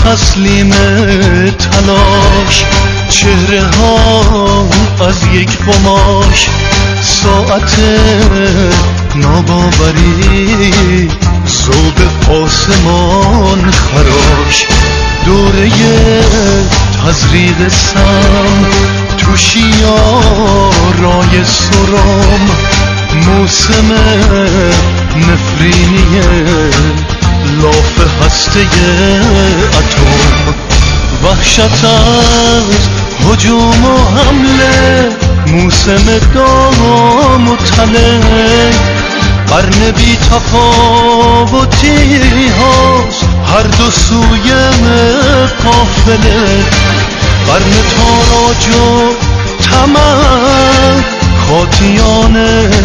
تسلیم تلاش، چهره ها از یک قماش، ساعت ناباوری ذوب آسمان خراش، دوره تزریق سم تو شیارای سرم، موسم نفرینی لاف هسته اتم، وحشت از هجوم و حمله، موسم دام و تله، قرن بی تفاوتی هاست هر دو سوی قافله، قرن تاراج و طمع، خاطیان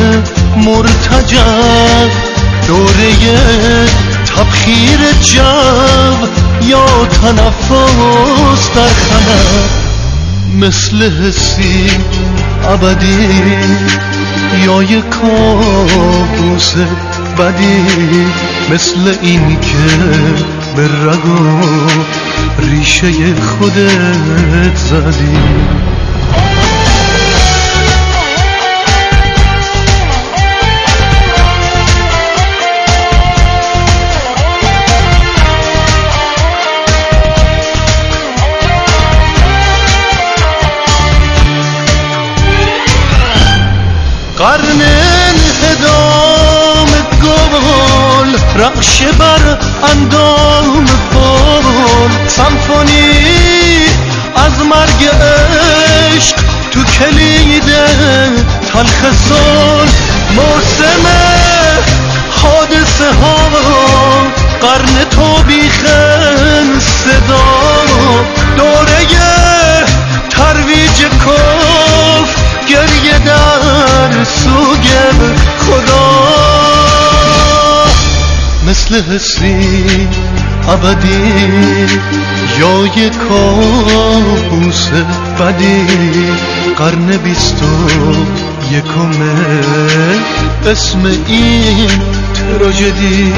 مرتجع، دوره تبخیر جو یا تنفس در خلا، مثل حسی ابدی یا یک کابوس بدی، مثل این که به رگ و ریشه خودت زدی. قرن انهدام گل، رعشه بر اندام پل، سمفونی از مرگ عشق تو کلید تلخ صلح، موسم حادثه ها، قرن توبیخ صدا، دوره ترویج کفر، گریه در سوگ خدا، مثل حسی ابدی یا یک کابوس بدی، قرن 21 اسم این تراژدی.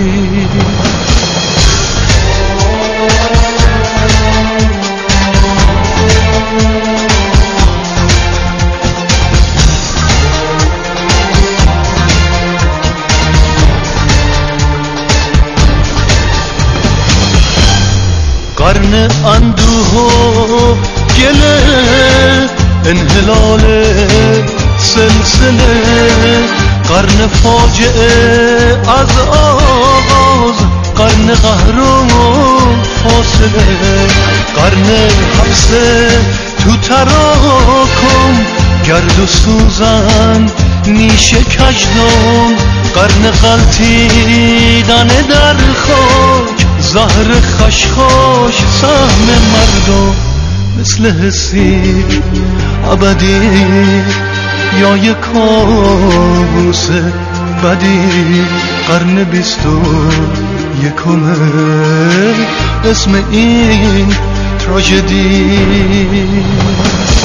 قرن اندوه و گله، انحلال سلسله، قرن فاجعه از آغاز، قرن قهر و فاصله، قرن حبس تو تراکم، گرد و سوزن نیش کژدم، قرن غلطیدن در خاک، زهر خشخاش سهم مردم، مثل حسی ابدی یا یک کابوس بدی، قرن 21 اسم این تراژدی.